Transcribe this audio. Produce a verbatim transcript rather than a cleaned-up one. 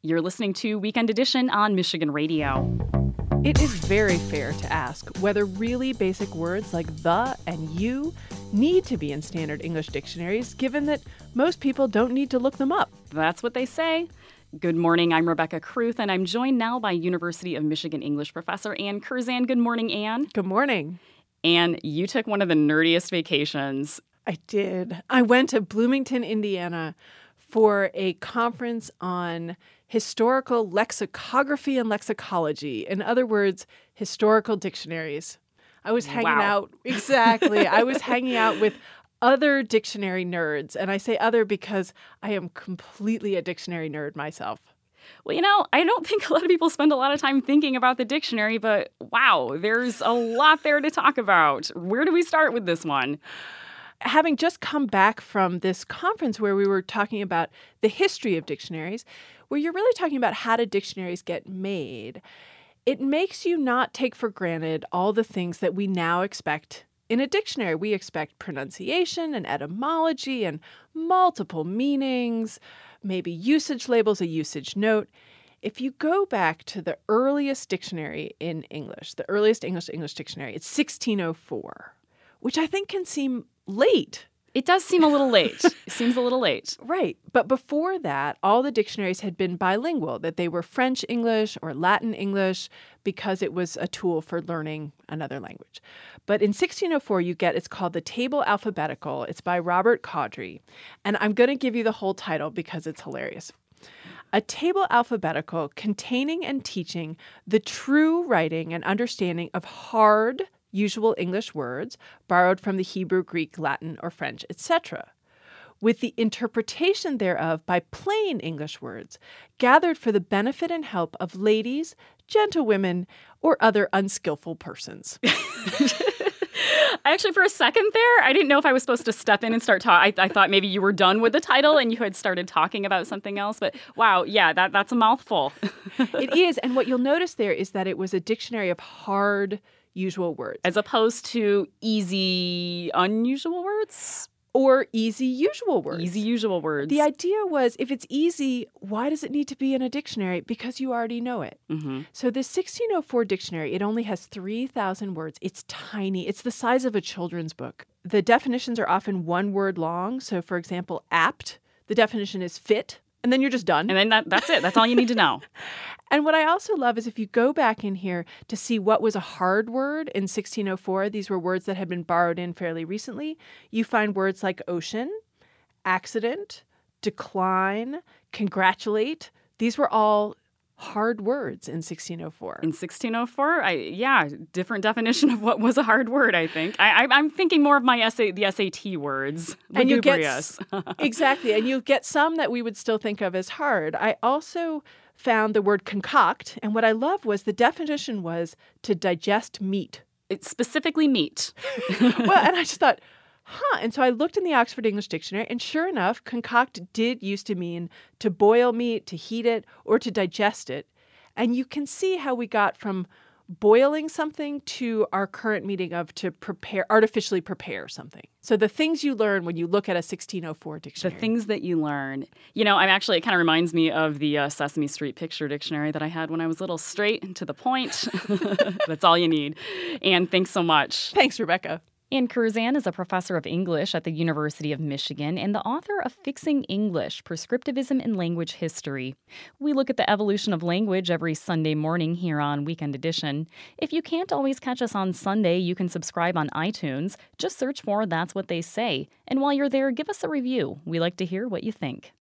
You're listening to Weekend Edition on Michigan Radio. It is very fair to ask whether really basic words like the and you need to be in standard English dictionaries, given that most people don't need to look them up. That's what they say. Good morning, I'm Rebecca Kruth, and I'm joined now by University of Michigan English professor Ann Curzan. Good morning, Ann. Good morning. Ann, you took one of the nerdiest vacations. I did. I went to Bloomington, Indiana for a conference on historical lexicography and lexicology. In other words, historical dictionaries. I was hanging Wow. out, exactly. I was hanging out with other dictionary nerds. And I say other because I am completely a dictionary nerd myself. Well, you know, I don't think a lot of people spend a lot of time thinking about the dictionary, but wow, there's a lot there to talk about. Where do we start with this one? Having just come back from this conference where we were talking about the history of dictionaries, where you're really talking about how do dictionaries get made, it makes you not take for granted all the things that we now expect in a dictionary. We expect pronunciation and etymology and multiple meanings, maybe usage labels, a usage note. If you go back to the earliest dictionary in English, the earliest English-to-English dictionary, it's sixteen oh four, which I think can seem late. It does seem a little late. It seems a little late. Right. But before that, all the dictionaries had been bilingual, that they were French English or Latin English because it was a tool for learning another language. But in sixteen oh four, you get, it's called the Table Alphabetical. It's by Robert Caudry. And I'm going to give you the whole title because it's hilarious. A table alphabetical containing and teaching the true writing and understanding of hard usual English words borrowed from the Hebrew, Greek, Latin, or French, et cetera, with the interpretation thereof by plain English words, gathered for the benefit and help of ladies, gentlewomen, or other unskillful persons. Actually, for a second there, I didn't know if I was supposed to step in and start talking. I, I thought maybe you were done with the title and you had started talking about something else. But wow, yeah, that, that's a mouthful. It is. And what you'll notice there is that it was a dictionary of hard usual words. As opposed to easy, unusual words? Or easy, usual words. Easy, usual words. The idea was, if it's easy, why does it need to be in a dictionary? Because you already know it. Mm-hmm. So this sixteen oh four dictionary, it only has three thousand words. It's tiny. It's the size of a children's book. The definitions are often one word long. So, for example, apt, the definition is fit. And then you're just done. And then that, that's it. That's all you need to know. And what I also love is if you go back in here to see what was a hard word in sixteen oh four, these were words that had been borrowed in fairly recently, you find words like ocean, accident, decline, congratulate. These were all hard words in sixteen oh four. In sixteen oh four, I yeah, different definition of what was a hard word, I think. I, I, I'm thinking more of my S A, the S A T words. And you get Lugubrious. exactly, and you get some that we would still think of as hard. I also found the word concoct, and what I loved was the definition was to digest meat. It's specifically meat. Well, and I just thought, huh. And so I looked in the Oxford English Dictionary, and sure enough, concoct did used to mean to boil meat, to heat it, or to digest it. And you can see how we got from boiling something to our current meaning of to prepare, artificially prepare something. So the things you learn when you look at a sixteen oh four dictionary. The things that you learn. You know, I'm actually, it kind of reminds me of the uh, Sesame Street picture dictionary that I had when I was little. Straight and to the point. That's all you need. And thanks so much. Thanks, Rebecca. Ann Curzan is a professor of English at the University of Michigan and the author of Fixing English, Prescriptivism in Language History. We look at the evolution of language every Sunday morning here on Weekend Edition. If you can't always catch us on Sunday, you can subscribe on iTunes. Just search for That's What They Say. And while you're there, give us a review. We like to hear what you think.